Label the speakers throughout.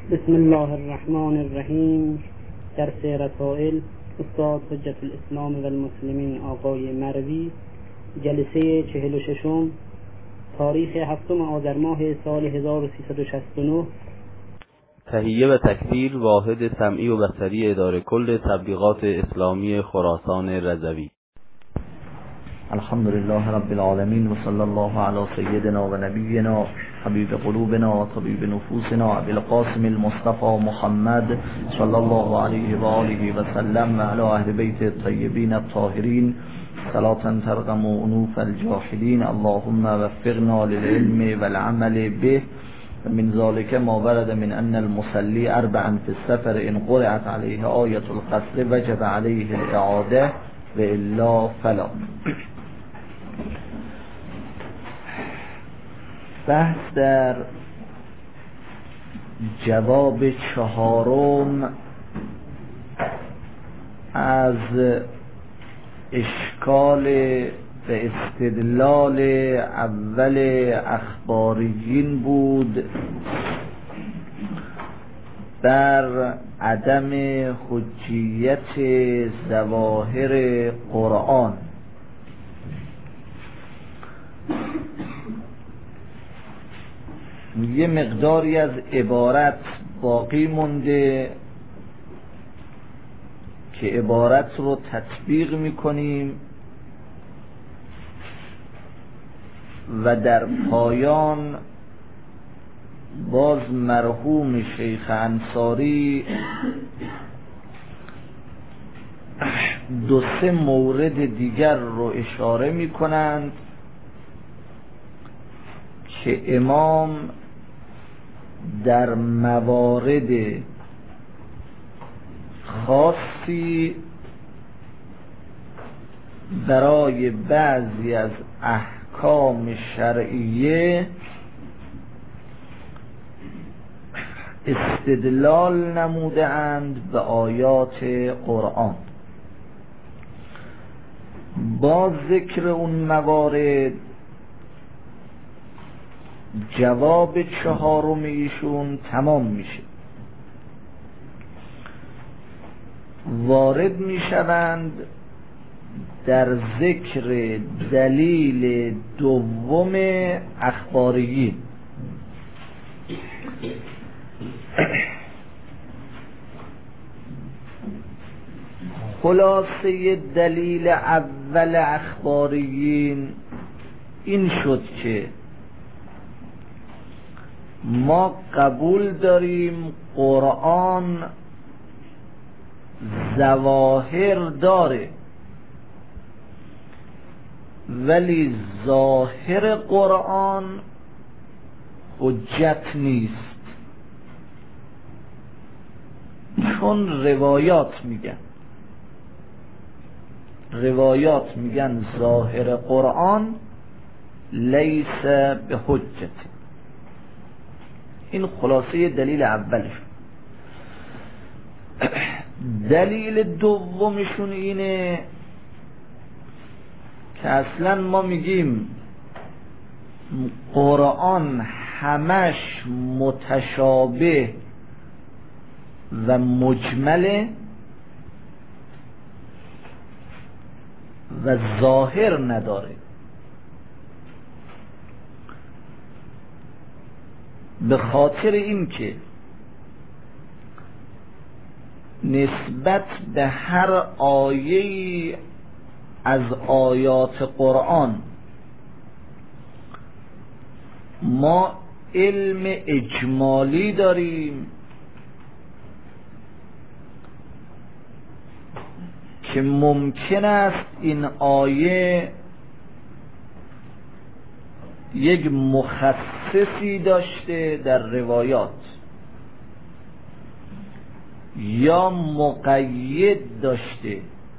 Speaker 1: بسم الله الرحمن الرحیم. درس رسائل استاد حجت الاسلام و المسلمین آقای مروی، جلسه 46، تاریخ 7 آذر ماه سال 1369.
Speaker 2: تهیه و تکثیر واحد سمعی و بصری اداره کل تبلیغات اسلامی خراسان رضوی.
Speaker 3: الحمد لله رب العالمین و صلی الله علی سیدنا و نبینا حبیب قلوبنا و طبیب نفوسنا ابی القاسم المصطفى محمد صلی الله علیه و آله و سلم و علی اهل بیت الطیبین الطاهرین صلاة ترقم انوف الجاحدین. اللهم وفقنا للعلم والعمل به. من ذلك ما ورد من ان المصلي اربعا في السفر ان قرأت عليه آية القصر وجب عليه الاعاده و الا فلا. بحث در جواب 4 از اشکال و استدلال اول اخباریین بود بر عدم حجیت ظواهر قرآن. یه مقداری از عبارت باقی مونده که عبارت رو تطبیق میکنیم و در پایان باز مرحوم شیخ انصاری 2-3 مورد دیگر رو اشاره میکنند که امام در موارد خاصی برای بعضی از احکام شرعیه استدلال نموده اند به آیات قرآن. با ذکر اون موارد جواب 4 ایشون تمام میشه. وارد میشوند در ذکر دلیل 2 اخباریین. خلاصه دلیل اول اخباریین این شد که ما قبول داریم قرآن ظواهر داره، ولی ظاهر قرآن حجت نیست، چون روایات میگن ظاهر قرآن لیس به حجت. این خلاصه دلیل اولش. دلیل دومشون اینه که اصلا ما میگیم قرآن همش متشابه و مجمله و ظاهر نداره. به خاطر این که نسبت به هر آیه از آیات قرآن ما علم اجمالی داریم که ممکن است این آیه یک مخصصی داشته در روایات یا مقید داشته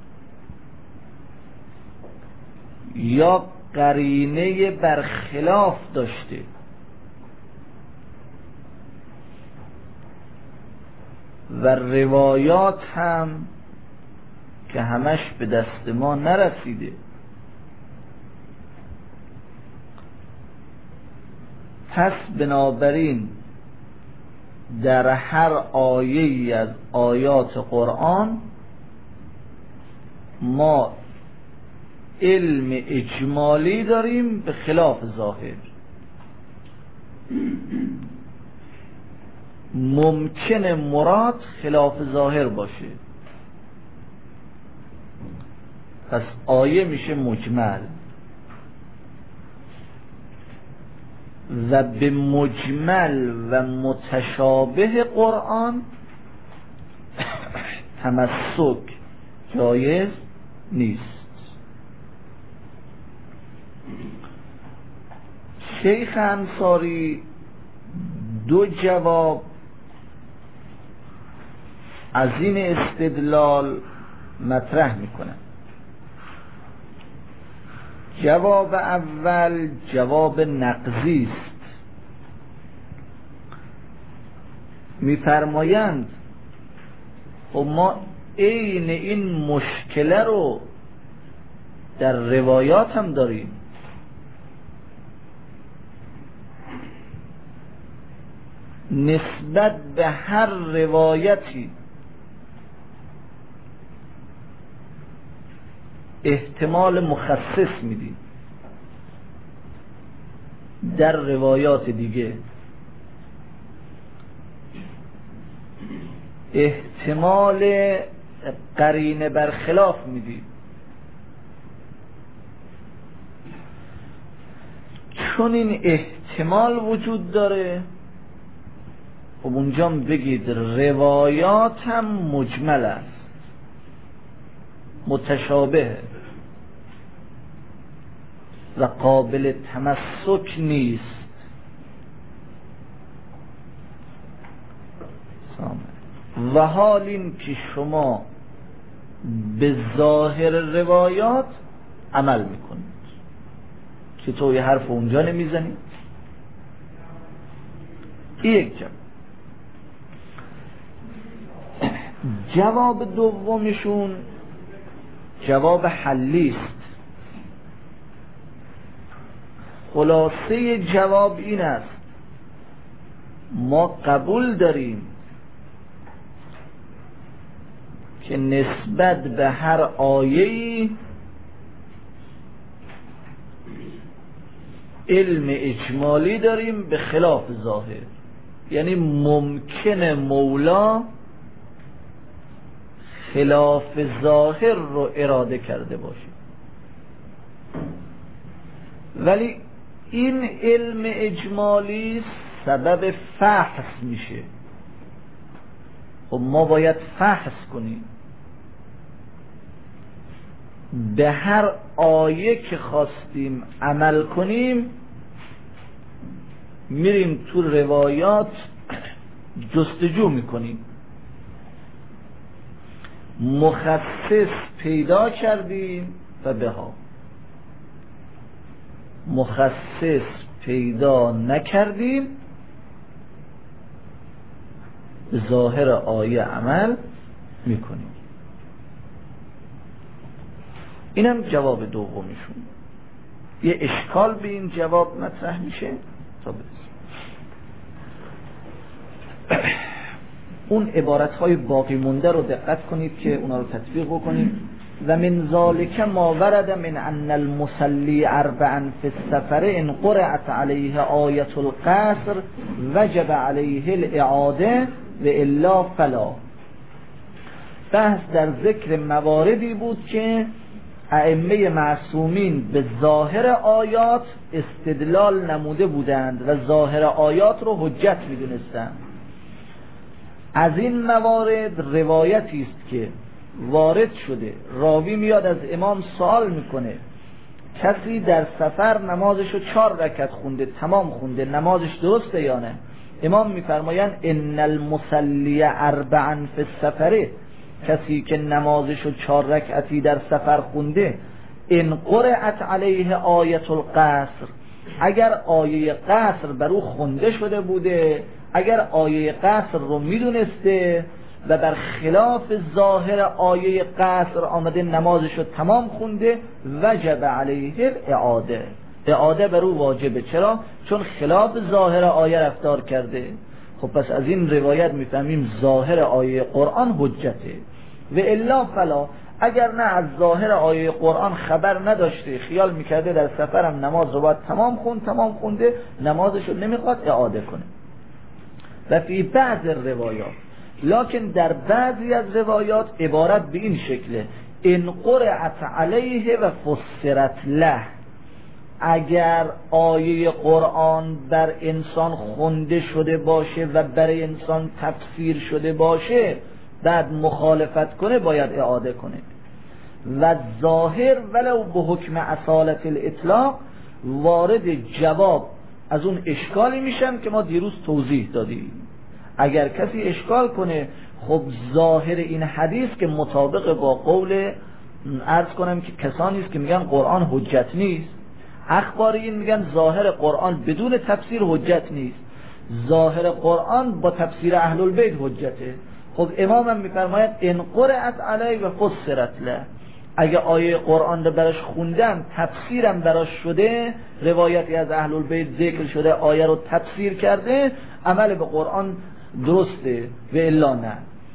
Speaker 3: یا قرینه برخلاف داشته. و روایات هم که همش به دست ما نرسیده. پس بنابراین در هر آیه‌ای از آیات قرآن ما علم اجمالی داریم به خلاف ظاهر. ممکنه مراد خلاف ظاهر باشه، پس آیه میشه مجمل و به مجمل و متشابه قرآن تمسک جایز نیست. شیخ انصاری دو جواب از این استدلال مطرح میکنن. جواب اول جواب نقضی است. میفرمایند خب ما عین این مشکله رو در روایات هم داریم. نسبت به هر روایتی احتمال مخصص میدیم، در روایات دیگه احتمال قرینه برخلاف میدیم. چون این احتمال وجود داره خب اونجا بگید روایات هم مجمل است، متشابه و قابل تمسک نیست. و حال این که شما به ظاهر روایات عمل میکنید، چطور یه حرف اونجا نمیزنید؟ یک جواب. جواب دومشون جواب حلی است. خلاصه جواب این است ما قبول داریم که نسبت به هر آیه‌ای علم اجمالی داریم به خلاف ظاهر. یعنی ممکنه مولا خلاف ظاهر رو اراده کرده باشه، ولی این علم اجمالی سبب فحص میشه. خب ما باید فحص کنیم به هر آیه که خواستیم عمل کنیم، میریم تو روایات جستجو میکنیم، مخصص پیدا کردیم و بها، مخصص پیدا نکردیم به ظاهر آیه عمل میکنیم. اینم جواب دومشون. یه اشکال به این جواب مطرح میشه تا اون عبارتهای باقی مونده رو دقت کنید که اونا رو تطبیق بکنید. و من ذالک ما ورد من ان المصلی اربعا فی السفر ان قرأت علیه آیة القصر وجب علیه الاعاده و الا فلا. بحث در ذکر مواردی بود که ائمه معصومین به ظاهر آیات استدلال نموده بودند و ظاهر آیات رو حجت میدونستند. از این موارد روایتی است که وارد شده، راوی میاد از امام سوال میکنه کسی در سفر نمازشو 4 رکعت خونده، تمام خونده، نمازش درسته یا نه؟ امام میفرمایند ان المصلی اربعا فی السفر، کسی که نمازشو 4 رکعتی در سفر خونده، ان قرأت علیه آیة القصر، اگر آیه قصر بر او خونده شده بوده، اگر آیه قصر رو میدونسته و بر خلاف ظاهر آیه قصر آمده نمازش رو تمام خونده، وجب علیه اعاده بر او واجبه. چرا؟ چون خلاف ظاهر آیه رفتار کرده. خب خب پس از این روایت میفهمیم ظاهر آیه قرآن حجته. و الا فلا، اگر نه از ظاهر آیه قرآن خبر نداشته، خیال میکرده در سفرم نماز رو باید تمام خونده، نمازش رو نمیخواد اعاده کنه. و فی بعض روایات، لکن در بعضی از روایات عبارت به این شکله: ان قرأت علیه و فسرت له، اگر آیه قرآن بر انسان خونده شده باشه و برای انسان تفسیر شده باشه، بعد مخالفت کنه باید اعاده کنه. و ظاهر ولو به حکم اصالت الاطلاق، وارد جواب از اون اشکالی میشن که ما دیروز توضیح دادیم. اگر کسی اشکال کنه، خب ظاهر این حدیث که مطابق با قول عرض کنم که کسانی است که میگن قرآن حجت نیست، اخباریین میگن ظاهر قرآن بدون تفسیر حجت نیست، ظاهر قرآن با تفسیر اهل البیت حجته. خب امام هم میفرماید ان قرأت علیه و فسرت له، اگه آیه قرآن رو براش خوندن، تفسیرم براش شده، روایتی از اهل البیت ذکر شده، آیه رو تفسیر کرده، عمل به قرآن درسته. و الا نه.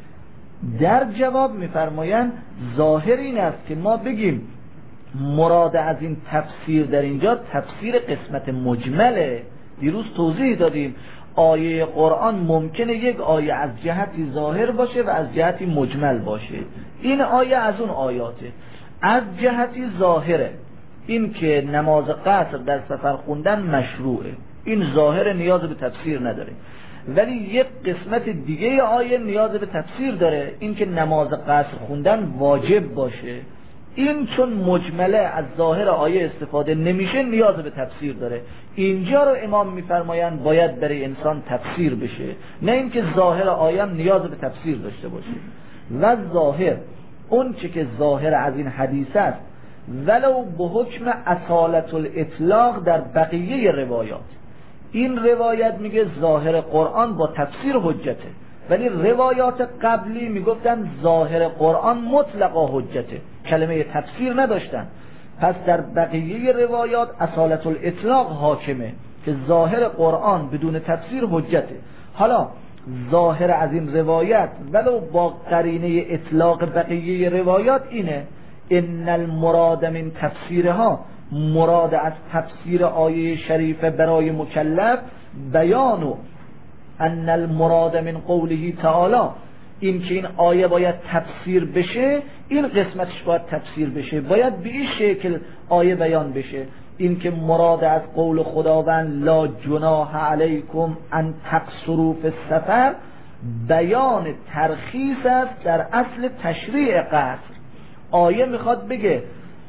Speaker 3: در جواب میفرمایند ظاهر این است که ما بگیم مراد از این تفسیر در اینجا تفسیر قسمت مجمله. دیروز توضیح دادیم آیه قرآن ممکنه یک آیه از جهتی ظاهر باشه و از جهتی مجمل باشه. این آیه از اون آیاته. از جهتی ظاهره، این که نماز قصر در سفر خوندن مشروعه، این ظاهر نیاز به تفسیر نداره. ولی یک قسمت دیگه آیه نیاز به تفسیر داره، این که نماز قصر خوندن واجب باشه. این چون مجمله از ظاهر آیه استفاده نمیشه، نیاز به تفسیر داره. اینجا رو امام میفرمایند باید برای انسان تفسیر بشه، نه اینکه ظاهر آیه نیاز به تفسیر داشته باشه. و ظاهر اون چه که ظاهر از این حدیث است، ولو به حکم اصالت الاطلاق در بقیه روایات. این روایت میگه ظاهر قرآن با تفسیر حجته، ولی روایات قبلی میگفتن ظاهر قرآن مطلقا حجته، کلمه تفسیر نداشتن. پس در بقیه روایات اصالت الاطلاق حاکمه که ظاهر قرآن بدون تفسیر حجته. حالا ظاهر از این روایت ولو با قرینه اطلاق بقیه روایات اینه: ان المراد من تفسیرها، مراد از تفسیر آیه شریفه برای مکلف بیانو ان المراد من قوله تعالی، این که این آیه باید تفسیر بشه، این قسمتش باید تفسیر بشه، باید به این شکل آیه بیان بشه. این که مراد از قول خداوند لا جناح علیکم ان تقصروا فی السفر، بیان ترخیص است در اصل تشریع قصر. آیه میخواد بگه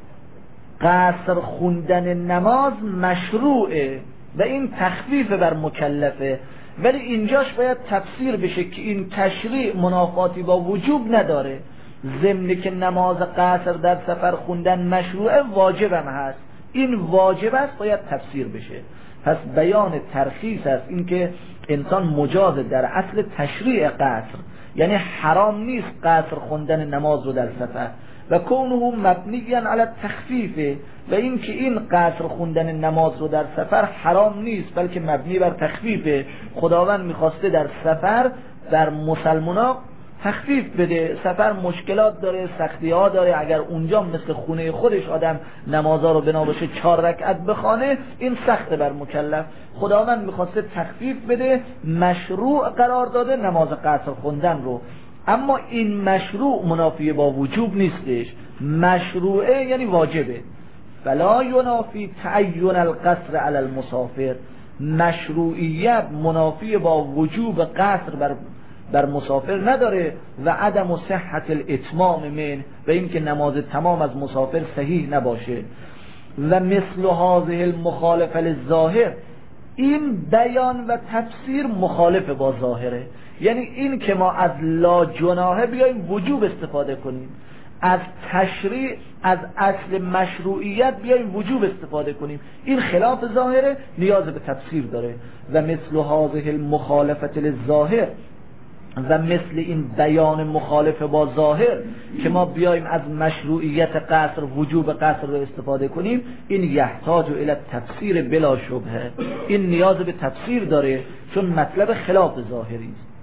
Speaker 3: قصر خوندن نماز مشروعه و این تخفیف بر مکلفه، ولی اینجاش باید تفسیر بشه که این تشریع منافاتی با وجوب نداره. ضمن که نماز قصر در سفر خوندن مشروعه، واجب هم هست، این واجب است، باید تفسیر بشه. پس بیان ترخیص است، این که انسان مجاز در اصل تشریع قصر، یعنی حرام نیست قصر خوندن نماز رو در سفر. و کونه مبنی علی تخفیفه، و این که این قصر خوندن نماز رو در سفر حرام نیست، بلکه مبنی بر تخفیفه. خداوند میخواسته در سفر در مسلمانا تخفیف بده. سفر مشکلات داره، سختی ها داره، اگر اونجا مثل خونه خودش آدم نمازها رو بنا باشه 4 رکعت بخونه، این سخته بر مکلف. خداوند میخواسته تخفیف بده، مشروع قرار داده نماز قصر خوندن رو. اما این مشروع منافی با وجوب نیستش، مشروعه یعنی واجبه. فلا ینافی تعین القصر علی المسافر، مشروعیت منافی با وجوب قصر بر مسافر نداره. و عدم صحت الاتمام من، و این که نماز تمام از مسافر صحیح نباشه. و مثل هذه المخالفه للظاهر، این بیان و تفسیر مخالف با ظاهره. یعنی این که ما از لا جناح بیایم وجوب استفاده کنیم، از تشریع از اصل مشروعیت بیایم وجوب استفاده کنیم، این خلاف ظاهره، نیاز به تفسیر داره. و مثل هذه المخالفه للظاهر، و مثل این بیان مخالف با ظاهر که ما بیایم از مشروعیت قصر وجوب قصر رو استفاده کنیم، این یحتاج الی تفسیر بلا شبهه، این نیاز به تفسیر داره چون مطلب خلاف ظاهری است.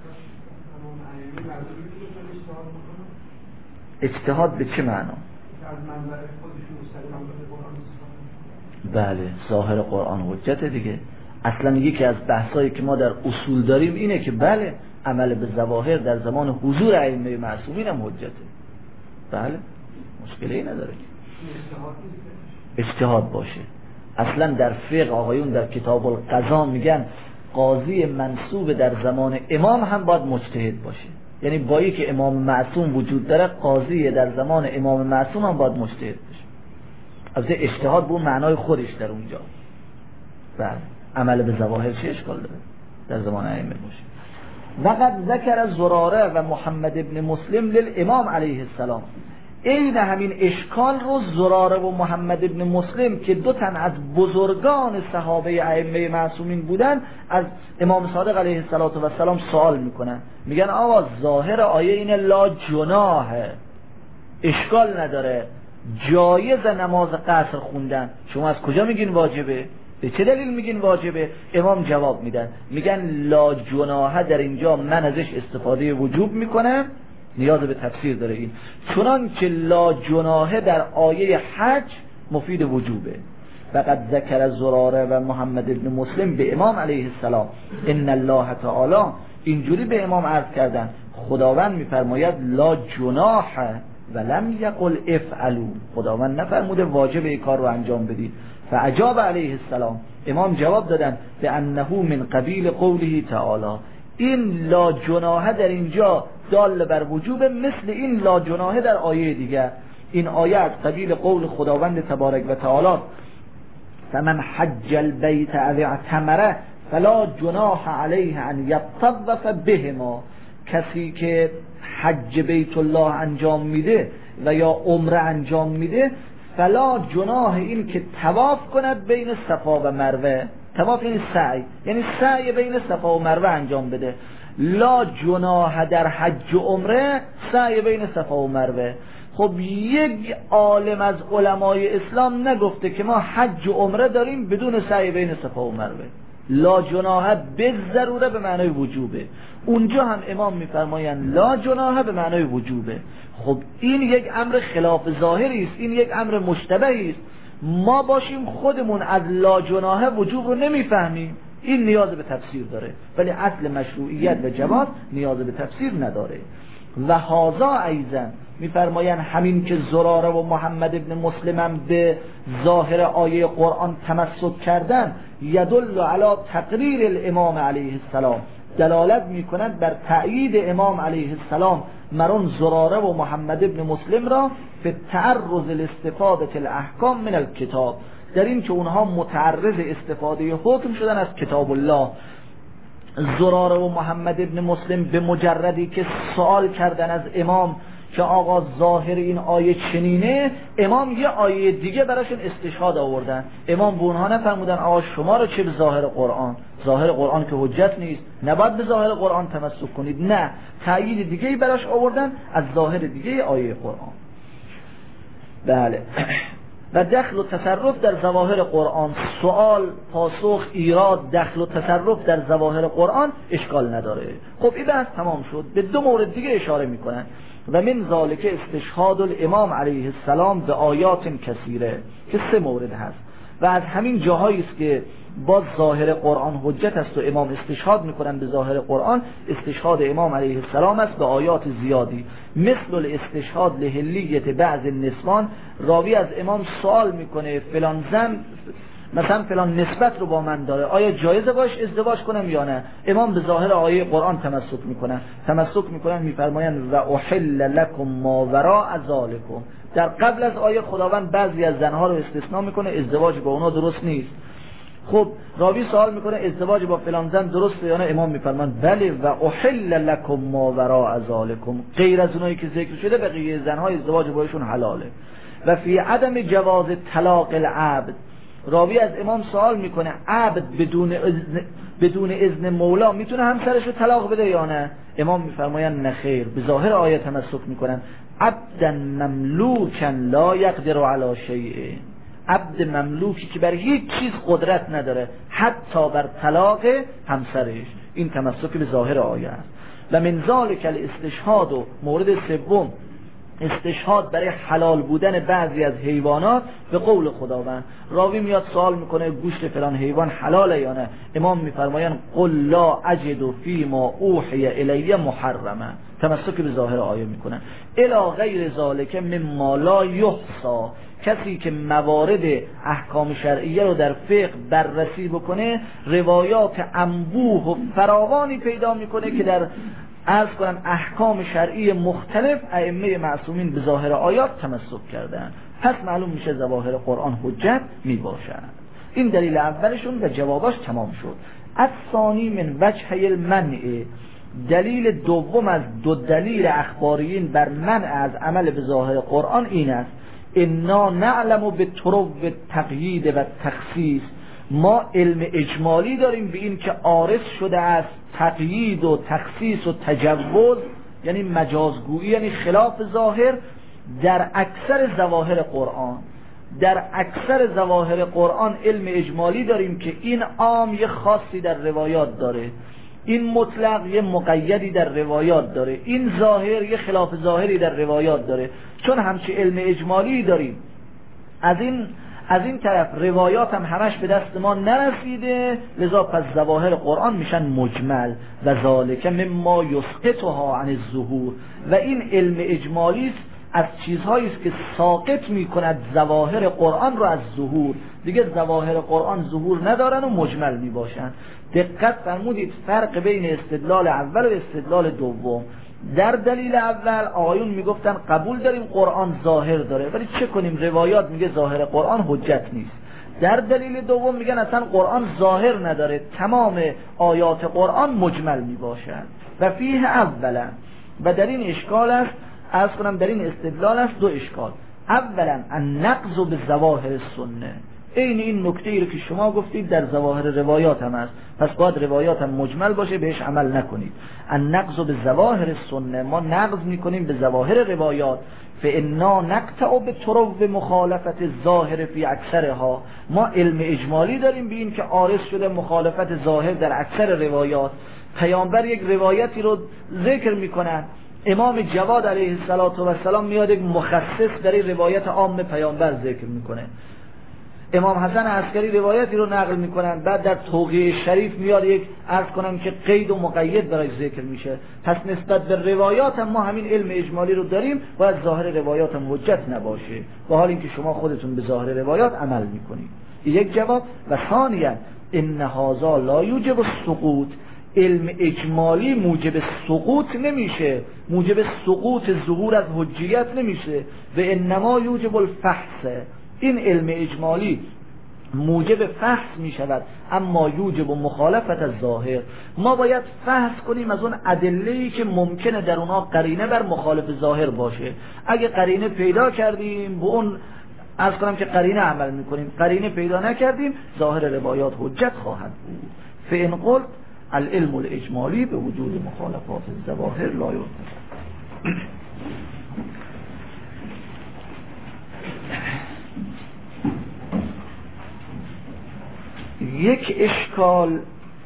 Speaker 3: اجتهاد به چه معنا؟ بله ظاهر قرآن حجت دیگه. اصلا یکی از بحثایی که ما در اصول داریم اینه که بله عمل به ظواهر در زمان حضور ائمه معصومین هم حجته. بله مشکلی نداره اجتهاد باشه. اصلا در فقه آقایون در کتاب القضا میگن قاضی منصوب در زمان امام هم باید مجتهد باشه، یعنی با اینکه امام معصوم وجود داره قاضی در زمان امام معصوم هم باید مجتهد باشه. از اجتهاد به معنای خودش در اونجا. بله عمل به ظواهر چه اشکال داره در زمان ائمه باشه. وقد ذکر زراره و محمد ابن مسلم للامام علیه السلام، این همین اشکال رو زراره و محمد ابن مسلم که دو تن از بزرگان صحابه ائمه معصومین بودن از امام صادق علیه السلام سوال میکنن، میگن آقا ظاهر آیه اینه لا جناحه، اشکال نداره، جایز نماز قصر خوندن، شما از کجا میگین واجبه؟ به چه دلیل میگین واجبه؟ امام جواب میدن، میگن لا جناحه در اینجا من ازش استفاده وجوب میکنم، نیاز به تفسیر داره این، چنان که لا جناحه در آیه حج مفید وجوبه. فقط ذکر زراره و محمد ابن مسلم به امام علیه السلام ان الله تعالی، اینجوری به امام عرض کردن خداوند میفرماید لا جناح ولم یقل افعلوا، خداوند نفرموده واجب این کار رو انجام بدید. فاجاب علیه السلام، امام جواب دادن به انه من قبیل قوله تعالی، این لا جناح در اینجا دال بر وجوب مثل این لا جناح در آیه دیگر. این آیه از قبیل قول خداوند تبارک و تعالی فمن حج البیت او اعتمر فلا جناح علیه ان یطوف بهما، کسی که حج بیت الله انجام میده و یا عمره انجام میده فلا جناح این که طواف کند بین صفا و مروه، طواف این سعی، یعنی سعی بین صفا و مروه انجام بده. لا جناح در حج و عمره سعی بین صفا و مروه. خب یک عالم از علمای اسلام نگفته که ما حج و عمره داریم بدون سعی بین صفا و مروه. لا جناح به ضروره به معنای وجوبه، اونجا هم امام میفرمایند لا جناح به معنای وجوبه. خب این یک امر خلاف ظاهری است، این یک امر مشتبهی است، ما باشیم خودمون از لا جناح وجوب رو نمیفهمیم، این نیاز به تفسیر داره، ولی اصل مشروعیت و جواز نیاز به تفسیر نداره. و هذا ایضا میفرمایند همین که زراره و محمد ابن مسلم هم به ظاهر آیه قرآن تمسک کردن یدل علی تقریر الامام علیه السلام، دلالت میکنند بر تأیید امام علیه السلام مرون زراره و محمد ابن مسلم را فی تعرض الاستفاده الاحکام من الکتاب، در این که اونها متعرض استفاده حکم شدن از کتاب الله. زراره و محمد ابن مسلم به مجردی که سوال کردن از امام که آقا ظاهر این آیه چنینه، امام یه آیه دیگه براشون استشهاد آوردن. امام به اونها نفرمودن آقا شما رو چه به ظاهر قرآن، ظاهر قرآن که حجت نیست، نباید به ظاهر قرآن تمسک کنید، نه، تأیید دیگه براش آوردن از ظاهر دیگه آیه قرآن. بله. و دخل و تصرف در ظواهر قرآن، سوال، پاسخ، ایراد، دخل و تصرف در ظواهر قرآن اشکال نداره. خب این بحث تمام شد. به دو مورد دیگه اشاره میکنن و من ذالک استشهاد الامام علیه السلام به آیات کثیره که 3 مورد هست و از همین جاهایی است که با ظاهر قرآن حجت است و امام استشهاد میکنن به ظاهر قرآن. استشهاد امام علیه السلام است به آیات زیادی، مثل الاستشهاد لحلیت بعض النسوان. راوی از امام سوال میکنه فلان زن مثلا فلان نسبت رو با من داره، آیا جایزه باش ازدواج کنم یا نه؟ امام به ظاهر آیه قرآن تمسک میکنن میفرمایند و احل لکم ما وراء ذالکم. در قبل از آیه خداوند بعضی از زنها رو استثناء میکنه، ازدواج با اونا درست نیست. خب راوی سوال میکنه ازدواج با فلان زن درسته یا نه؟ امام میفرمایند بله و احل لکم ما وراء ذالکم، غیر از اونایی که ذکر شده بقیه زنها ازدواج باشون حلاله. و فی عدم جواز طلاق العبد، راوی از امام سوال میکنه عبد بدون اذن مولا میتونه همسرش رو طلاق بده یا نه؟ امام میفرمایند نه خیر. به ظاهر آیه تمسک میکنن. عبدا مملوکا لا یقدر علی شیء، عبد مملوکی که بر هیچ چیز قدرت نداره حتی بر طلاق همسرش. این تمسک به ظاهر آیه است. و من ذلک الاستشهاد، و مورد سوم استشهاد برای حلال بودن بعضی از حیوانات به قول خداوند. راوی میاد سوال میکنه گوشت فلان حیوان حلاله یا نه؟ امام میفرمایند قل لا اجد فیما اوحی الی محرما، تمسک به ظاهر آیه میکنن. الی غیر ذالک مما لا یحصا، کسی که موارد احکام شرعیه رو در فقه بررسی بکنه روایات انبوه و فراوانی پیدا میکنه که در عرض کنم احکام شرعی مختلف ائمه معصومین به ظاهر آیات تمسک کردن. پس معلوم میشه ظواهر قرآن حجت میباشد. این دلیل اولشون و جواباش تمام شد. الثانی من وجه المنع، دلیل دوم از دو دلیل اخباریین بر منع از عمل به ظاهر قرآن این است: انا نعلم به طرق تقیید و تخصیص، ما علم اجمالی داریم به این که عارض شده است تقیید و تخصیص و تجوز، یعنی مجازگویی، یعنی خلاف ظاهر در اکثر ظواهر قرآن. در اکثر ظواهر قرآن علم اجمالی داریم که این عام یه خاصی در روایات داره، این مطلق یه مقیدی در روایات داره، این ظاهر یه خلاف ظاهری در روایات داره. چون همچی علم اجمالی داریم، از این طرف روایات هم همش به دست ما نرسیده، لذا پس ظواهر قرآن میشن مجمل. و ذالک مما یسقطها عن الظهور، و این علم اجمالی از چیزهایی است که ساقط میکند ظواهر قرآن رو از ظهور. دیگه ظواهر قرآن ظهور ندارن و مجمل میباشن. دقت فرمودید فرق بین استدلال اول و استدلال دوم. در دلیل اول آقایون میگفتن قبول داریم قرآن ظاهر داره، ولی چه کنیم روایات میگه ظاهر قرآن حجت نیست. در دلیل دوم میگن اصلا قرآن ظاهر نداره، تمام آیات قرآن مجمل میباشد. و فیه اولا، و در این اشکال است، عرض کنم در این استدلال است دو اشکال. اولا النقض به ظواهر السنه، این نکته ای رو که شما گفتید در ظواهر روایات هم است، پس باید روایات هم مجمل باشه بهش عمل نکنید. النقض به ظواهر السنه، ما نقض میکنیم به ظواهر روایات. فانا نقطع به طرق مخالفت ظاهر فی اکثرها، ما علم اجمالی داریم به این که عارض شده مخالفت ظاهر در اکثر روایات. پیامبر یک روایتی رو ذکر میکنن، امام جواد علیه السلام میاد یک مخصص در این روایت عام پیامبر ذکر میکنه. امام حسن عسکری روایتی رو نقل میکنن، بعد در توقیع شریف میاد یک عرض کنم که قید و مقید برای ذکر میشه. پس نسبت به روایات هم ما همین علم اجمالی رو داریم، باید ظاهر روایات هم حجت نباشه، با حال اینکه شما خودتون به ظاهر روایات عمل میکنید. یک جواب. و ثانیا ان هذا لا یوجب السقوط، علم اجمالی موجب سقوط نمیشه، موجب سقوط ظهور از حجیت نمیشه. و انما یوجب الفحص، این علم اجمالی موجب فحص می شود، اما یوجب مخالفت از ظاهر. ما باید فحص کنیم از اون ادله‌ای که ممکنه در اونها قرینه بر مخالف ظاهر باشه. اگه قرینه پیدا کردیم به اون عرض کنم که قرینه عمل میکنیم، قرینه پیدا نکردیم ظاهر روایات حجت خواهد بود. فإن قلت العلم الاجمالی به وجود مخالفات الظواهر لا یرتضی. یک اشکال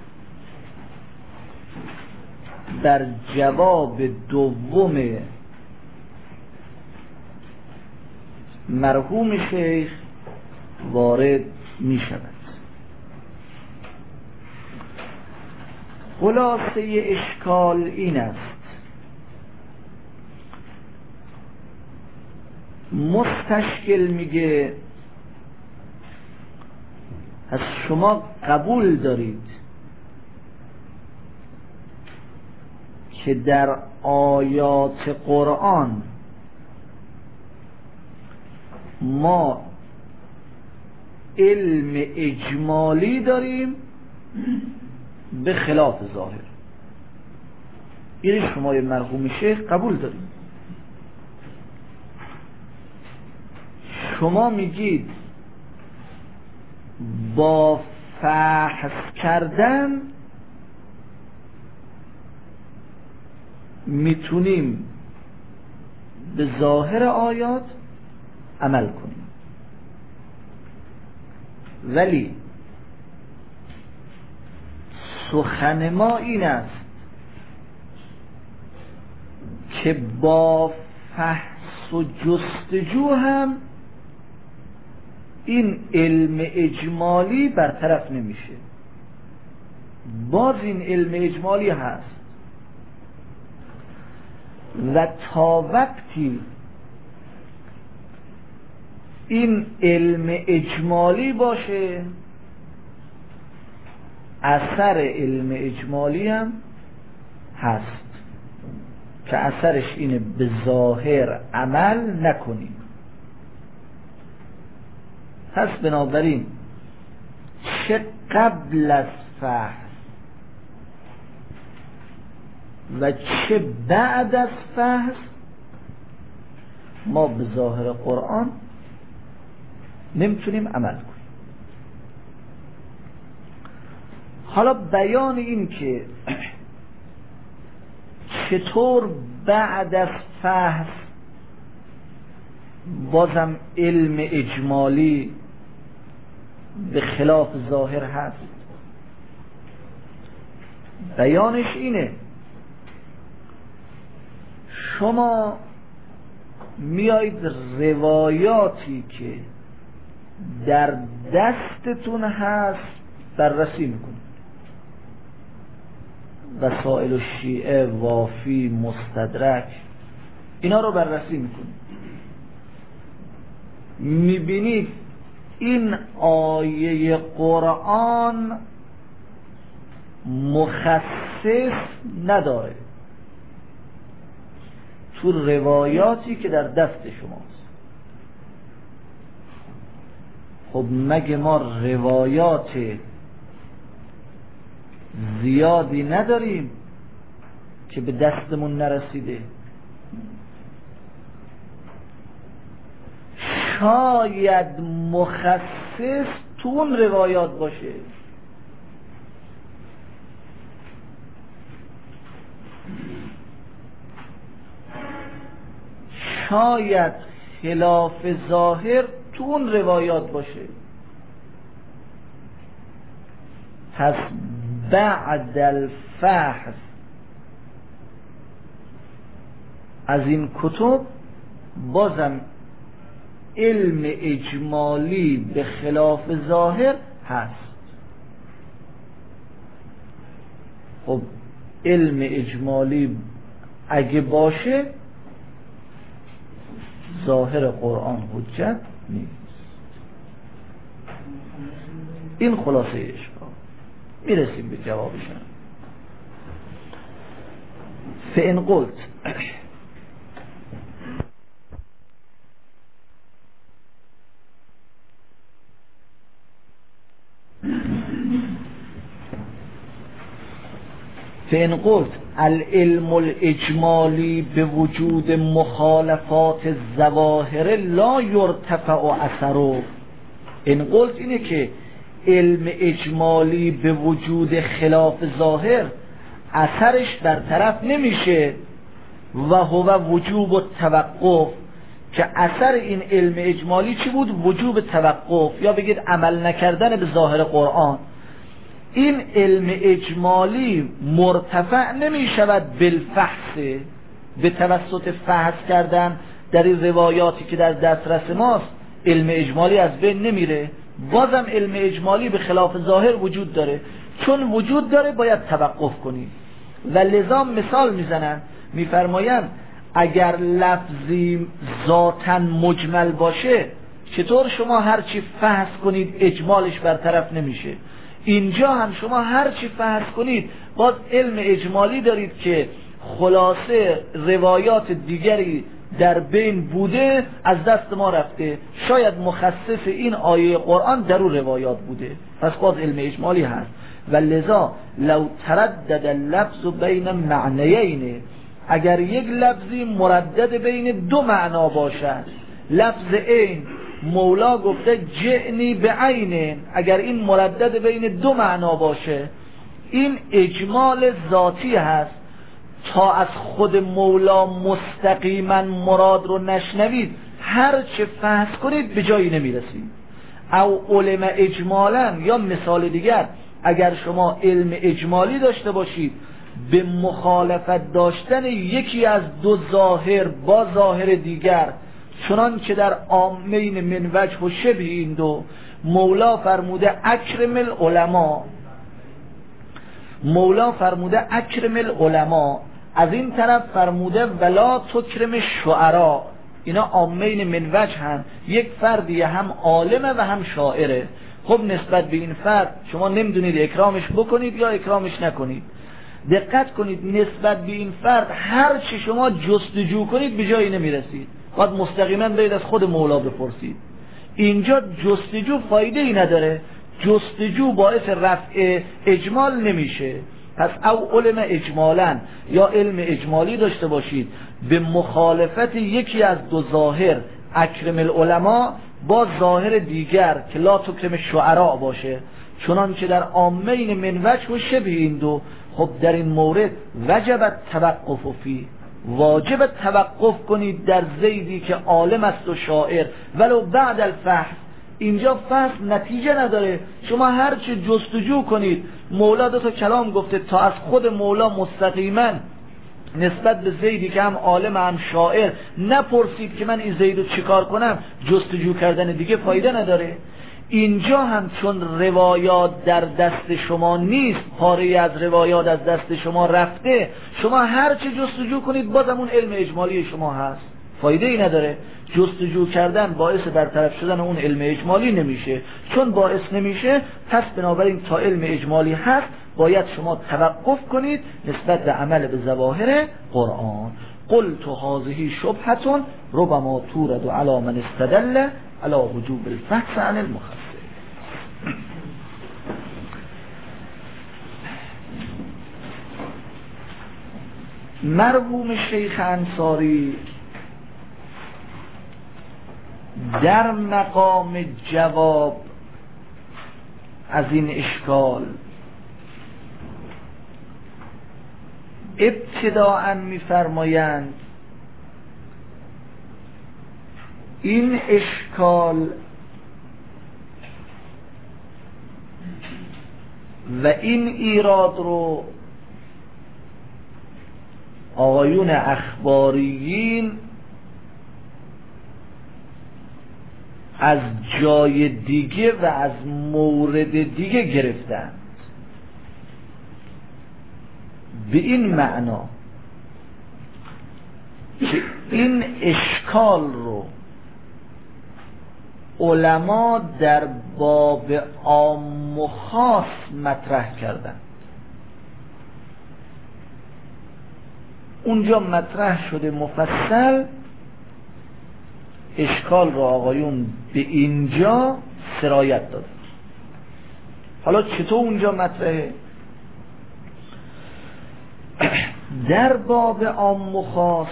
Speaker 3: در جواب دوم مرحوم شیخ وارد می شود. خلاصه اشکال این است: مستشکل میگه از شما قبول دارید که در آیات قرآن ما علم اجمالی داریم به خلاف ظاهر. این شما مرحوم شیخ قبول دارید. شما میگید با فحص کردن میتونیم به ظاهر آیات عمل کنیم، ولی سخن ما این است که با فحص و جستجو هم این علم اجمالی برطرف نمیشه. باز این علم اجمالی هست و تا وقتی این علم اجمالی باشه اثر علم اجمالی هم هست که اثرش اینه به ظاهر عمل نکنیم. پس بنابراین چه قبل از فحص و چه بعد از فحص ما به ظاهر قرآن نمیتونیم عمل کنیم. حالا بیان این که چطور بعد از فحص بازم علم اجمالی به خلاف ظاهر هست، بیانش اینه: شما میایید روایاتی که در دستتون هست بررسی میکنید، وسائل الشیعه، وافی، مستدرک، اینا رو بررسی میکنید، میبینید این آیه قرآن مخصص نداره تو روایاتی که در دست شماست. خب مگه ما روایات زیادی نداریم که به دستمون نرسیده؟ شاید مخصص تو اون روایات باشه. شاید خلاف ظاهر تو اون روایات باشه. پس بعد الفحص از این کتب بازم علم اجمالی به خلاف ظاهر هست. خب علم اجمالی اگه باشه ظاهر قرآن حجت نیست. این خلاصه اشکال. میرسیم به جوابشان. فإن قلت فإن قلت العلم الاجمالی به وجود مخالفات الظواهر لا یرتفع اثره. این قلت اینه که علم اجمالی به وجود خلاف ظاهر اثرش برطرف نمیشه و هو وجوب التوقف، که اثر این علم اجمالی چی بود؟ وجوب توقف، یا بگید عمل نکردن به ظاهر قرآن. این علم اجمالی مرتفع نمی شود بالفحص، به توسط فحص کردن در این روایاتی که در دسترس ماست علم اجمالی از بین نمیره. بازم علم اجمالی به خلاف ظاهر وجود داره. چون وجود داره باید توقف کنید و لذا مثال میزنن، میفرمایند اگر لفظی ذاتاً مجمل باشه چطور شما هرچی فحص کنید اجمالش برطرف نمیشه؟ اینجا هم شما هرچی فحص کنید باز علم اجمالی دارید که خلاصه روایات دیگری در بین بوده از دست ما رفته، شاید مخصص این آیه قرآن در اون روایات بوده، پس باز علم اجمالی هست. و لذا لو تردد اللفظ بین معنیین، اگر یک لفظی مردد بین دو معنا باشد، لفظ عین مولا گفته جعنی به عین، اگر این مردد بین دو معنا باشه این اجمال ذاتی هست، تا از خود مولا مستقیما مراد رو نشنوید هر چه فحص کنید به جایی نمیرسید. او علم اجمالا، یا مثال دیگر اگر شما علم اجمالی داشته باشید به مخالفت داشتن یکی از دو ظاهر با ظاهر دیگر، چنان که در عامین من وجه و شبه این دو مولا فرموده اکرم العلماء، مولا فرموده اکرم العلماء، از این طرف فرموده ولا تکرم شعرا. اینا عامین من وجه هم، یک فردی هم عالمه و هم شاعره. خب نسبت به این فرد شما نمیدونید اکرامش بکنید یا اکرامش نکنید. دقت کنید نسبت به این فرد هر چی شما جستجو کنید به جایی نمیرسید، باید مستقیما برید از خود مولا بپرسید. اینجا جستجو فایده ای نداره، جستجو باعث رفع اجمال نمیشه. پس او علم اجمالا، یا علم اجمالی داشته باشید به مخالفت یکی از دو ظاهر اکرم العلماء با ظاهر دیگر که لا تکرم شعراء باشه، چنان که در عامین من وجه و شبه این دو. خب در این مورد وجب توقف فی، واجب توقف کنید در زیدی که عالم است و شاعر ولو بعد الفحص. اینجا فحص نتیجه نداره، شما هر چه جستجو کنید. مولا دو تا کلام گفته، تا از خود مولا مستقیما نسبت به زیدی که هم عالم هم شاعر نپرسید که من این زیدو چیکار کنم، جستجو کردن دیگه فایده نداره. اینجا هم چون روایات در دست شما نیست، پاره از روایات از دست شما رفته، شما هر چه جستجو کنید بازم اون علم اجمالی شما هست، فایده ای نداره. جستجو کردن باعث برطرف شدن اون علم اجمالی نمیشه. چون باعث نمیشه، پس بنابراین تا علم اجمالی هست باید شما توقف کنید نسبت به عمل به ظواهر قرآن. قلت هذه شبهة ربما تورد على من استدل على وجوب الفحص عن المخصص. مرحوم شیخ انصاری در مقام جواب از این اشکال ابتداءً می‌فرمایند این اشکال و این ایراد رو آقایون اخباریین از جای دیگه و از مورد دیگه گرفتند، به این معنا که این اشکال رو علما در باب عام و خاص مطرح کردند. اونجا مطرح شده مفصل، اشکال رو آقایون به اینجا سرایت داد. حالا چطور اونجا مطرحه؟ در باب عام و خاص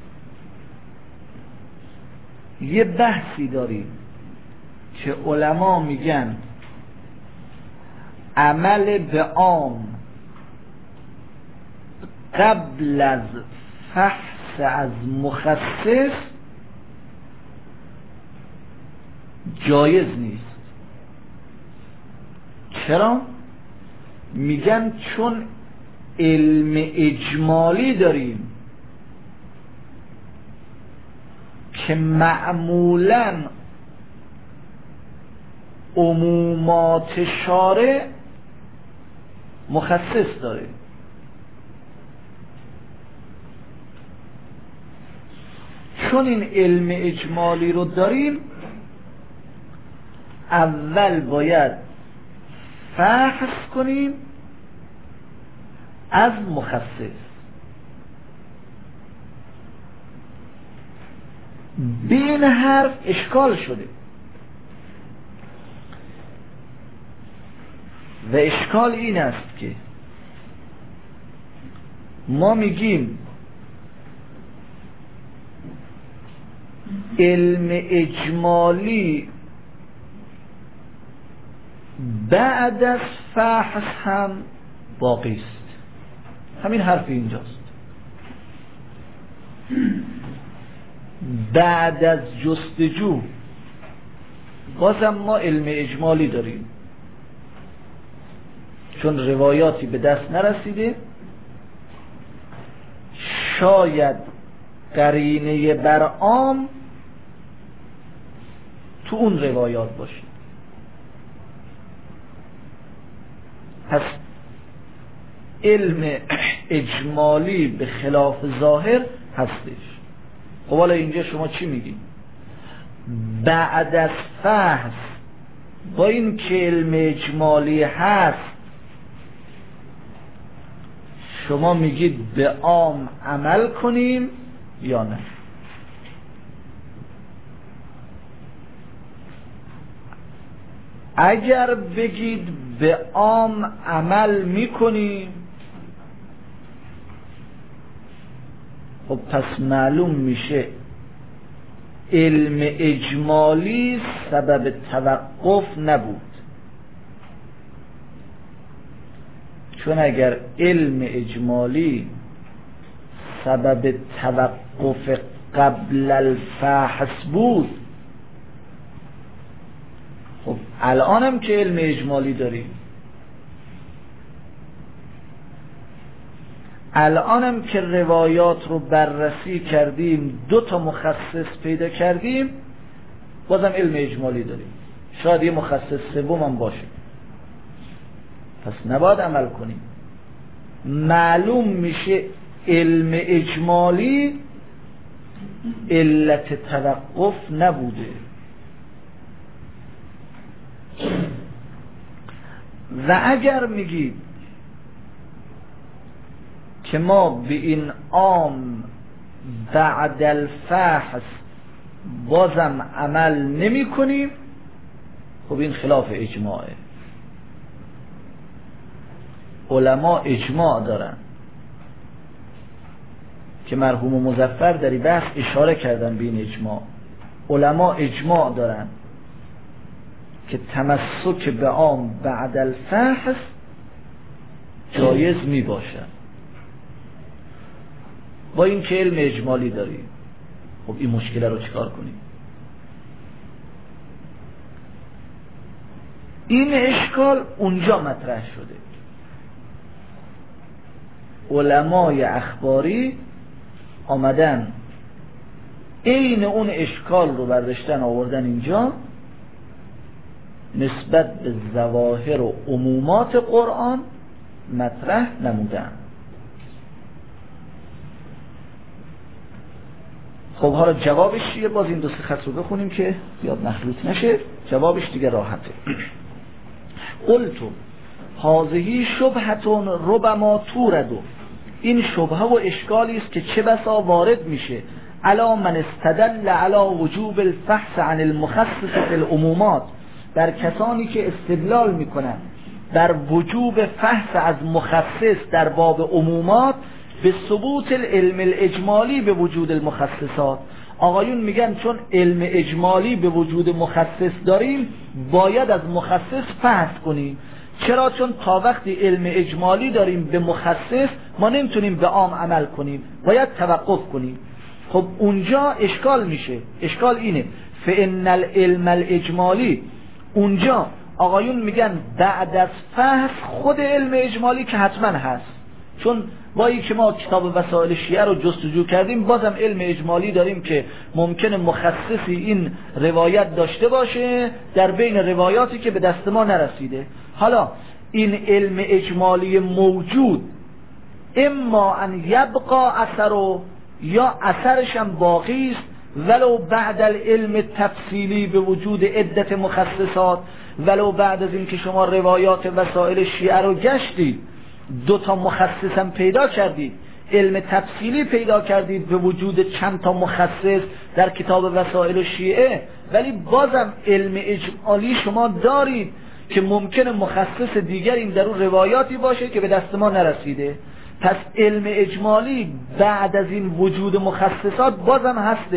Speaker 3: یه بحثی داریم که علما میگن عمل به عام قبل از فحص از مخصص جایز نیست. چرا؟ میگن چون علم اجمالی داریم که معمولاً عمومات شارع مخصص داره. چون این علم اجمالی رو داریم، اول باید فحص کنیم از مخصص. بین حرف اشکال شده و اشکال این است که ما میگیم علم اجمالی بعد از فحص هم باقی است. همین حرف اینجاست. بعد از جستجو بازم ما علم اجمالی داریم، چون روایاتی به دست نرسیده، شاید قرینه بر عام تو اون روایات باشه. پس علم اجمالی به خلاف ظاهر هستش. خب حالا اینجا شما چی میگید؟ بعد از فحص با این که علم اجمالی هست شما میگید به عام عمل کنیم یا نه؟ اگر بگید به عام عمل میکنیم، خب پس معلوم میشه علم اجمالی سبب توقف نبود، چون اگر علم اجمالی سبب توقف قبل الفحص بود، خب الانم که علم اجمالی داریم، الانم که روایات رو بررسی کردیم، 2 مخصص پیدا کردیم، بازم علم اجمالی داریم، شاید یه مخصص سوم هم باشه، پس نباید عمل کنیم. معلوم میشه علم اجمالی علت توقف نبوده. و اگر میگید که ما به این عام بعد الفحص بازم عمل نمی کنیم، خب این خلاف اجماعه. علما اجماع دارن که مرحوم مظفر در این بحث اشاره کردن به این اجماع. علما اجماع دارن که تمسک به عام بعد الفحص جایز می باشد، با این که علم اجمالی داریم. خب این مشکل رو چیکار کنیم؟ این اشکال اونجا مطرح شده. علمای اخباری آمدن این اون اشکال رو برداشتن آوردن اینجا، نسبت به ظواهر و عمومات قرآن مطرح نمودن. خب حالا جوابش چیه؟ باز این 2-3 خط رو بخونیم که یاد مخلوط نشه. جوابش دیگه راحته. قلتو هذه شبهتون ربما توردو، این شبهه و اشکالی است که چه بسا وارد میشه علی من استدل علی وجوب الفحص عن المخصص فی العمومات، بر کسانی که استدلال میکنن در وجوب فحص از مخصص در باب عمومات به ثبوت العلم الاجمالی به وجود المخصصات. آقایون میگن چون علم اجمالی به وجود مخصص داریم باید از مخصص فحص کنیم. چرا؟ چون تا وقتی علم اجمالی داریم به مخصص ما نمیتونیم به عام عمل کنیم، باید توقف کنیم. خب اونجا اشکال میشه. اشکال اینه فإن العلم الاجمالی، اونجا آقایون میگن بعد از فحص خود علم اجمالی که حتما هست، چون وایی که ما کتاب وسائل شیعه رو جستجو کردیم بازم علم اجمالی داریم که ممکنه مخصصی این روایت داشته باشه در بین روایاتی که به دست ما نرسیده. حالا این علم اجمالی موجود اما ان یبقا اثر، یا اثرش هم باقی است ولو بعد العلم تفصیلی به وجود عدت مخصصات، ولو بعد از این که شما روایات وسائل شیعه رو گشتید 2 مخصص هم پیدا کردید، علم تفصیلی پیدا کردید به وجود چند تا مخصص در کتاب وسائل شیعه، ولی بازم علم اجمالی شما دارید که ممکنه مخصص دیگری در اون روایاتی باشه که به دست ما نرسیده. پس علم اجمالی بعد از این وجود مخصصات بازم هستش.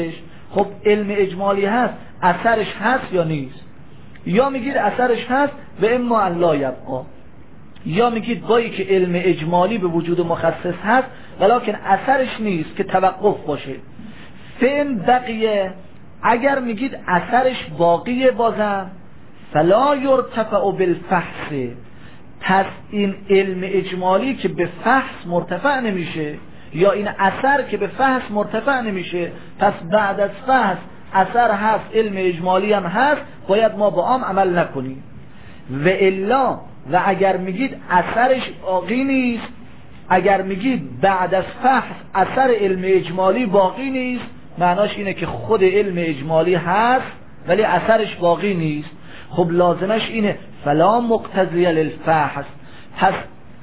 Speaker 3: خب علم اجمالی هست، اثرش هست یا نیست؟ یا میگید اثرش هست و اما الله یبقا، یا میگید بایی که علم اجمالی به وجود مخصص هست ولکن اثرش نیست که توقف باشه. فین بقیه، اگر میگید اثرش باقیه بازم فلا یرتفع بالفحص، پس این علم اجمالی که به فحص مرتفع نمیشه یا این اثر که به فحص مرتفع نمیشه، پس بعد از فحص اثر هست، علم اجمالی هم هست، باید ما با عام عمل نکنیم. و الا، و اگر میگید اثرش باقی نیست، اگر میگید بعد از فحص اثر علم اجمالی باقی نیست، معناش اینه که خود علم اجمالی هست ولی اثرش باقی نیست. خب لازمش اینه فلا مقتضی للفحص. پس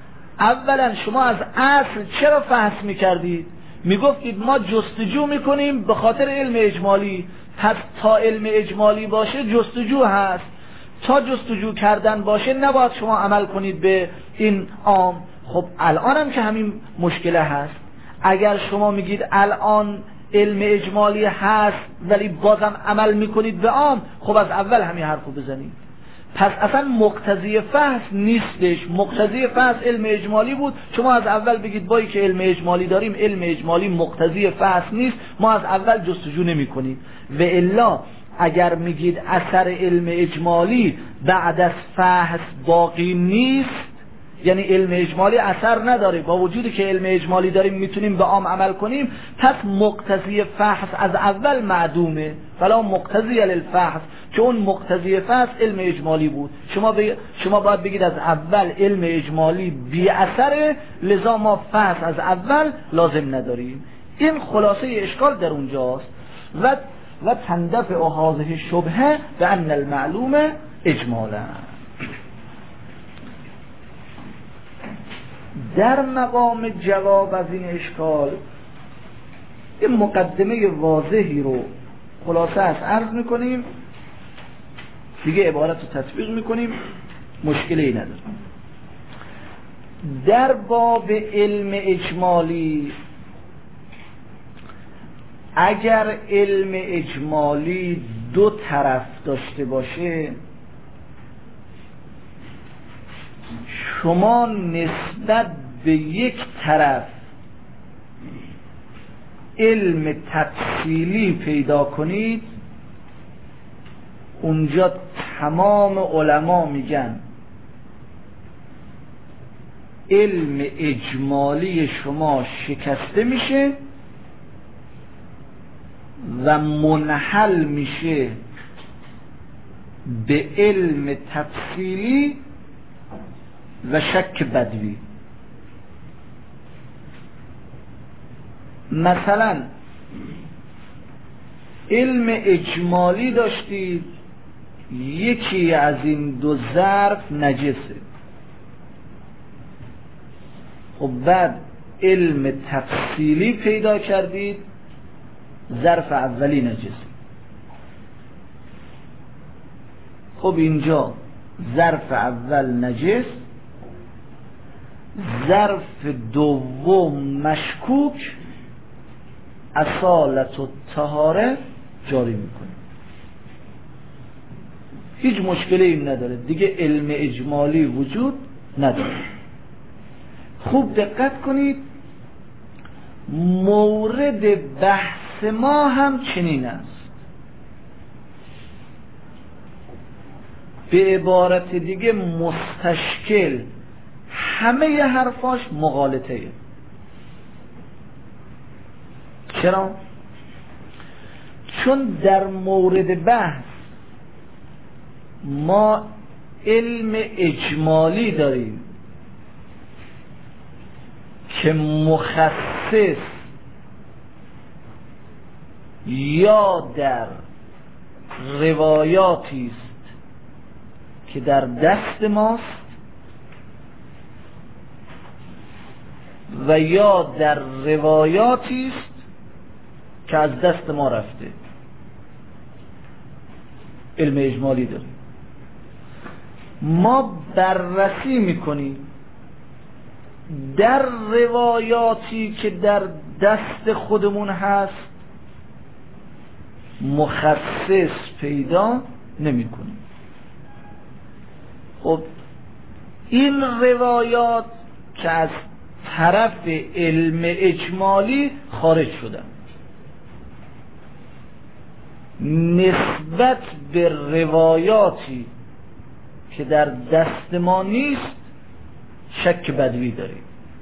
Speaker 3: اولا شما از اصل چرا فحص میکردید؟ میگفتید ما جستجو میکنیم به خاطر علم اجمالی، پس تا علم اجمالی باشه جستجو هست، تا جستجو کردن باشه نباید شما عمل کنید به این عام. خب الان هم که همین مشکله هست. اگر شما میگید الان علم اجمالی هست ولی بازم عمل میکنید به عام، خب از اول همین حرفو بزنید. پس اصلا مقتضی فحص نیستش، مقتضی فحص علم اجمالی بود، شما از اول بگید بایی که علم اجمالی داریم، علم اجمالی مقتضی فحص نیست، ما از اول جستجو نمی کنیم. و الا اگر میگید اثر علم اجمالی بعد از فحص باقی نیست، یعنی علم اجمالی اثر نداره، با وجودی که علم اجمالی داریم میتونیم به عام عمل کنیم، پس مقتضی فحص از اول معدومه، فلا مقتضی للفحص، که اون مقتضی فحص علم اجمالی بود. شما باید بگید از اول علم اجمالی بی اثره، لذا ما فحص از اول لازم نداریم. این خلاصه اشکال در اونجاست. و تندفع هذه شبهه بان المعلوم اجمالا. در مقام جواب از این اشکال این مقدمه واضحی رو خلاصه از عرض میکنیم، دیگه عبارت رو تطبیق میکنیم، مشکلی نداره. در باب علم اجمالی، اگر علم اجمالی دو طرف داشته باشه، شما نسبت به یک طرف علم تفصیلی پیدا کنید، اونجا تمام علما میگن علم اجمالی شما شکسته میشه و منحل میشه به علم تفصیلی و شک بدوی. مثلا علم اجمالی داشتید یکی از این دو ظرف نجسه، خب بعد علم تفصیلی پیدا کردید ظرف اولی نجسه، خب اینجا ظرف اول نجس، ظرف دوم مشکوک، اصالت و طهاره جاری میکنه، هیچ مشکلی این نداره، دیگه علم اجمالی وجود نداره. خوب دقت کنید، مورد بحث ما هم چنین است. به عبارت دیگه مستشکل همه حرفاش مغالطه. چرا؟ چون در مورد بحث ما علم اجمالی داریم که مخصص یا در روایاتی است که در دست ماست و یا در روایاتی است که از دست ما رفته. علم اجمالی داریم، ما بررسی میکنیم در روایاتی که در دست خودمون هست مخصص پیدا نمی کنیم. خب این روایات که از طرف علم اجمالی خارج شدن، نسبت به روایاتی که در دست ما نیست شک بدوی داریم.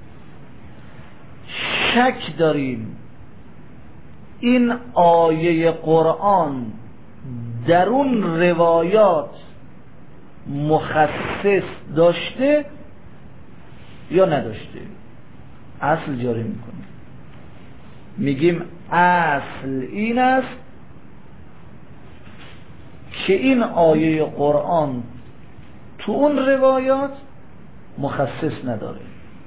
Speaker 3: شک داریم این آیه قرآن در اون روایات مخصص داشته یا نداشته. اصل جاری میکنیم، میگیم اصل این است که این آیه قرآن تو اون روایات مخصص نداره.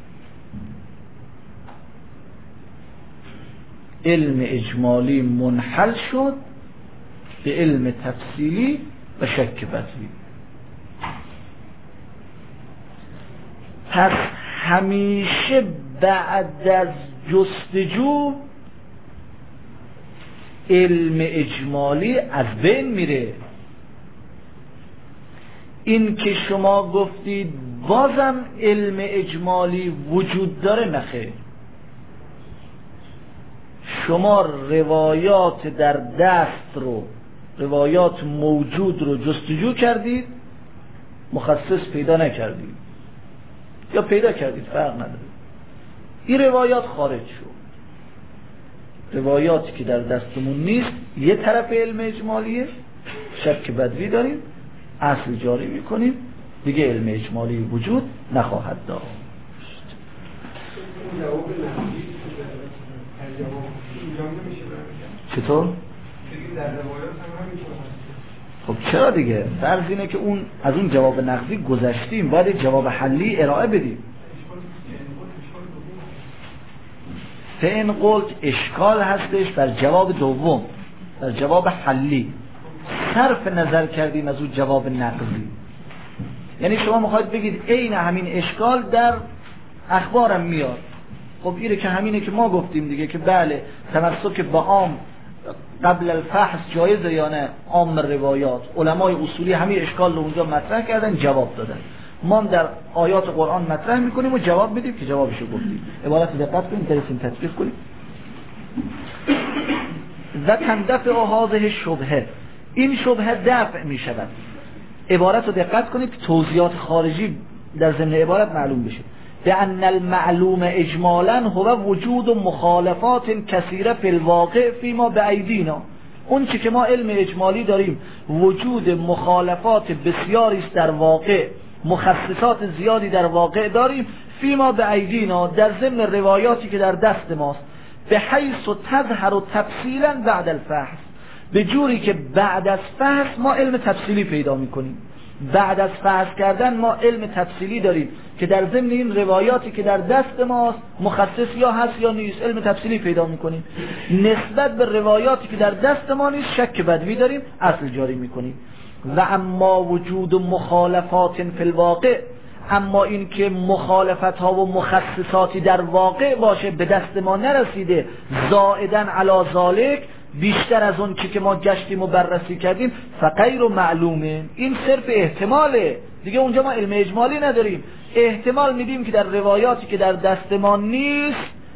Speaker 3: علم اجمالی منحل شد به علم تفصیلی و شک بدوی. پس همیشه بعد از جستجو علم اجمالی از بین میره. این که شما گفتید بازم علم اجمالی وجود داره، نخیر. شما روایات در دست رو، روایات موجود رو جستجو کردید، مخصص پیدا نکردید یا پیدا کردید، فرق نداره. این روایات خارج شد. روایاتی که در دستمون نیست یه طرف علم اجمالیه، شک بدوی داریم، اصل جاری میکنیم، دیگه علم اجمالی وجود نخواهد داشت. چطور؟ خب چرا دیگه؟ فرض اینه که اون از اون جواب نقضی گذشتیم، باید جواب حلی ارائه بدیم. فإن قلت اشکال هستش بر جواب دوم، بر جواب حلی. صرف نظر کردیم از اون جواب نقضی. یعنی شما میخواید بگید عین همین اشکال در اخبارم میاد. خب اینه که همینه که ما گفتیم دیگه، که بله تمسک به عام قبل الفحص جایزه یا نه. عام روایات علمای اصولی همین اشکال رو اونجا مطرح کردن، جواب دادن. ما هم در آیات قرآن مطرح میکنیم و جواب میدیم که جوابشو گفتیم. عبارت دقت کنیم، درسیم تطبیق کنیم. و تندفع هذه شبهه، این شبهه دفع میشود. عبارت رو دقت کنید، توضیحات خارجی در ضمن عبارت معلوم بشه. بأن المعلوم اجمالا هو وجود مخالفات کثیره فی الواقع فیما بأیدینا. اون چی که ما علم اجمالی داریم وجود مخالفات بسیاری است در واقع، مخصصات زیادی در واقع داریم، فیما بأیدینا، در ضمن روایاتی که در دست ماست، به حیث تظهر تفصیلا بعد الفحص، به جوری که بعد از فحص ما علم تفصیلی پیدا میکنیم. بعد از فحص کردن ما علم تفصیلی داریم که در ضمن این روایاتی که در دست ماست مخصص یا هست یا نیست، علم تفصیلی پیدا میکنیم. نسبت به روایاتی که در دست ما نیست شک بدوی داریم، اصل جاری میکنیم. و اما وجود مخالفات فی الواقع، اما این که مخالفت ها و مخصصاتی در واقع باشه به دست ما نرسیده، زائدن علی ذالک، بیشتر از اون که ما گشتیم و بررسی کردیم، فغیر معلومه، این صرف احتماله دیگه. اونجا ما علم اجمالی نداریم، احتمال میدیم که در روایاتی که در دست ما نیست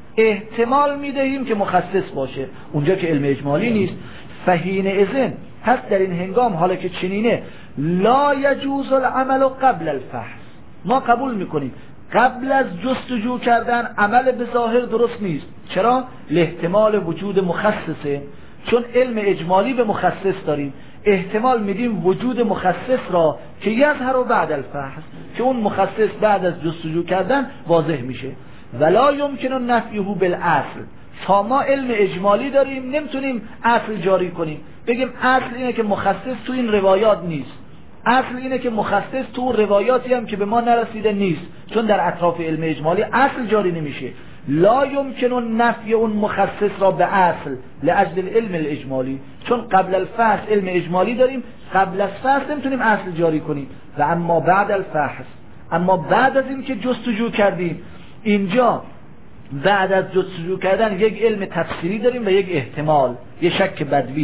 Speaker 3: احتمال میدهیم که مخصص باشه، اونجا که علم اجمالی نیست. فحین اذن، پس در این هنگام حالا که چنینه، لا یجوز العمل قبل الفحص، ما قبول میکنیم قبل از جستجو کردن عمل به ظاهر درست نیست. چرا؟ لاحتمال وجود مخصصه، چون علم اجمالی به مخصص داریم، احتمال میدیم وجود مخصص را که یظهر بعد الفحص، که اون مخصص بعد از جستجو کردن واضح میشه. ولا یمکن نفیه بالاصل، تا ما علم اجمالی داریم نمیتونیم اصل جاری کنیم، بگیم اصل اینه که مخصص تو این روایات نیست، اصل اینه که مخصص تو روایاتی هم که به ما نرسیده نیست، چون در اطراف علم اجمالی اصل جاری نمیشه. لا یمکن نفی اون مخصص را به اصل لاجل العلم الاجمالی، چون قبل الفحص علم اجمالی داریم، قبل از فحص نمیتونیم اصل جاری کنیم. و اما بعد الفحص، اما بعد از این که جستجو کردیم، اینجا بعد از جستجو کردن یک علم تفسیری داریم و یک احتمال، یک شک بدوی.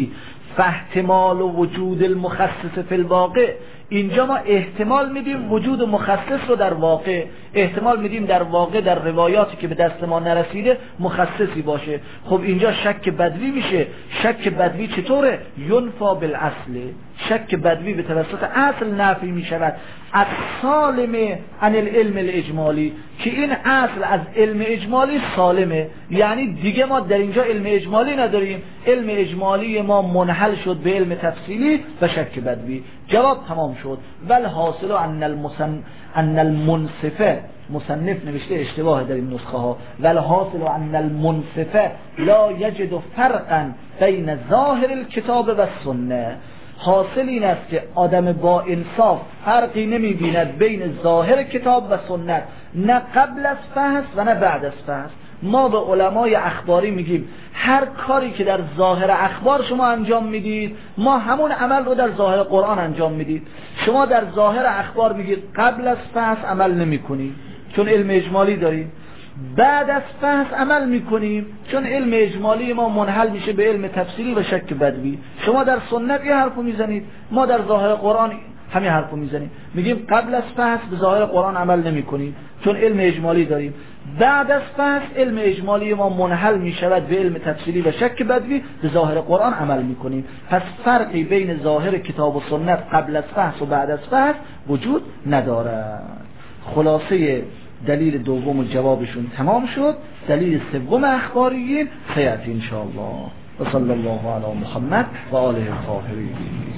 Speaker 3: فاحتمال وجود المخصص فی الواقع، اینجا ما احتمال میدیم وجود مخصص رو در واقع، احتمال میدیم در واقع در روایاتی که به دست ما نرسیده مخصصی باشه. خب اینجا شک بدوی میشه. شک بدوی چطوره؟ ینفا بالاصل، شک بدوی به توسط اصل نفی میشود از سالم عن العلم الاجمالی، که این اصل از علم اجمالی سالمه، یعنی دیگه ما در اینجا علم اجمالی نداریم، علم اجمالی ما منحل شد به علم تفصیلی و شک بدوی. جواب تمام شد. ول حاصل ان المنصفه، مصنف نوشته اشتباه در این نسخه ها، ول حاصل ان المنصفه لا یجد فرقا بین ظاهر الکتاب و السنه. حاصل این است که آدم با انصاف فرقی نمی بیند بین ظاهر کتاب و سنت، نه قبل از فحص و نه بعد از فحص. ما به علمای اخباری میگیم هر کاری که در ظاهر اخبار شما انجام میدید، ما همون عمل رو در ظاهر قرآن انجام میدید. شما در ظاهر اخبار میگید قبل از فحص عمل نمی کنید چون علم اجمالی داریم، بعد از فحص عمل میکنیم چون علم اجمالی ما منحل میشه به علم تفصیلی و شک بدوی. شما در سنت یه حرفو میزنید، ما در ظاهر قرآن همین حرفو میزنیم، میگیم قبل از فحص به ظاهر قرآن عمل نمیکنیم چون علم اجمالی داریم، بعد از فحص علم اجمالی ما منحل میشود به علم تفصیلی و شک بدوی، به ظاهر قرآن عمل میکنیم. پس فرقی بین ظاهر کتاب و سنت قبل از فحص و بعد از فحص وجود ندارد. خلاصه دلیل دوم و جوابشون تمام شد. دلیل سوم اخباریین سیأتی ان شاء الله. و صلی الله علی محمد و آله الطاهرین.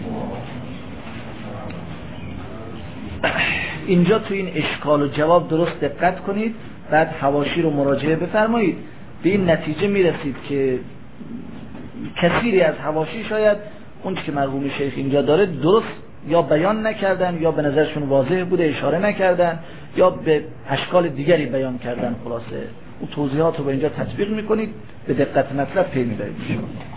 Speaker 3: اینجا تو این اشکال و جواب درست دقت کنید، بعد حواشی رو مراجعه بفرمایید. به این نتیجه میرسید که کثیری از حواشی شاید اون که مرحوم شیخ اینجا داره درست یا بیان نکردن، یا به نظرشون واضح بوده اشاره نکردن، یا به اشکال دیگری بیان کردن. خلاصه اون توضیحات رو به اینجا تطبیق میکنید، به دقت مطلب پی میبرید.